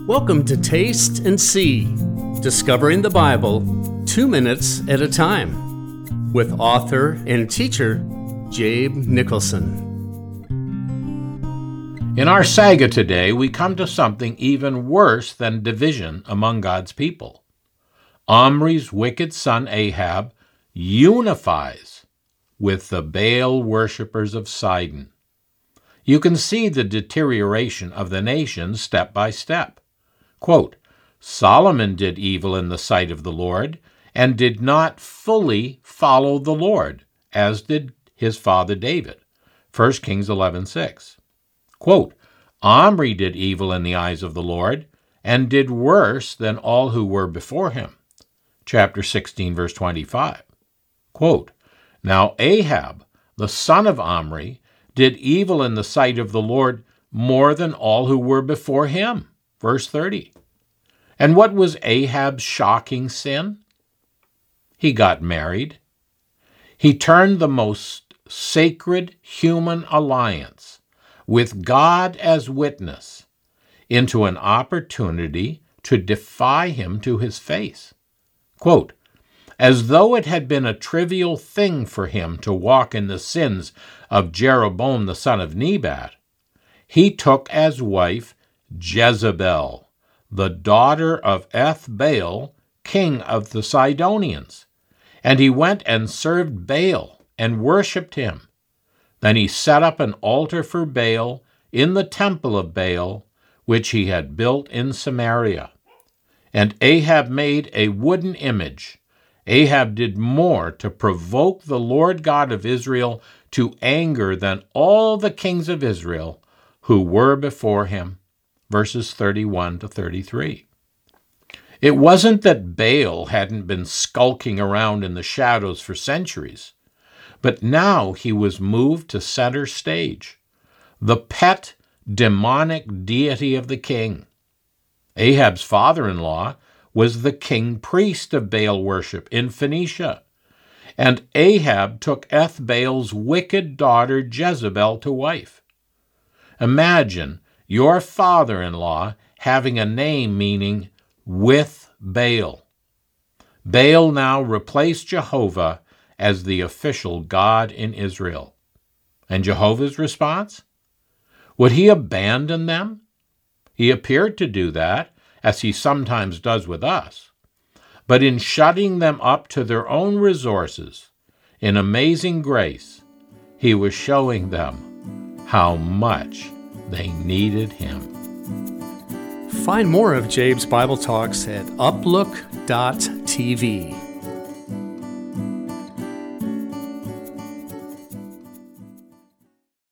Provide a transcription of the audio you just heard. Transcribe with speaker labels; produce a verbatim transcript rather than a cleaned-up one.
Speaker 1: Welcome to Taste and See, discovering the Bible two minutes at a time, with author and teacher Jabe Nicholson.
Speaker 2: In our saga today, we come to something even worse than division among God's people. Omri's wicked son Ahab unifies with the Baal worshippers of Sidon. You can see the deterioration of the nation step by step. Quote, Solomon did evil in the sight of the Lord, and did not fully follow the Lord, as did his father David. First Kings eleven six. Quote, Omri did evil in the eyes of the Lord, and did worse than all who were before him. Chapter sixteen, verse twenty-five. Quote, Now Ahab, the son of Omri, did evil in the sight of the Lord more than all who were before him. Verse thirty. And what was Ahab's shocking sin? He got married. He turned the most sacred human alliance, with God as witness, into an opportunity to defy him to his face. Quote, As though it had been a trivial thing for him to walk in the sins of Jeroboam the son of Nebat, he took as wife Jezebel, the daughter of Ethbaal, king of the Sidonians, and he went and served Baal and worshipped him. Then he set up an altar for Baal in the temple of Baal, which he had built in Samaria. And Ahab made a wooden image. Ahab did more to provoke the Lord God of Israel to anger than all the kings of Israel who were before him. Verses thirty-one to thirty-three. It wasn't that Baal hadn't been skulking around in the shadows for centuries, but now he was moved to center stage, the pet demonic deity of the king. Ahab's father-in-law was the king priest of Baal worship in Phoenicia, and Ahab took Ethbaal's wicked daughter Jezebel to wife. Imagine your father-in-law having a name meaning with Baal. Baal now replaced Jehovah as the official God in Israel. And Jehovah's response? Would he abandon them? He appeared to do that, as he sometimes does with us. But in shutting them up to their own resources, in amazing grace, he was showing them how much they needed him.
Speaker 1: Find more of Jabe's Bible Talks at uplook dot t v.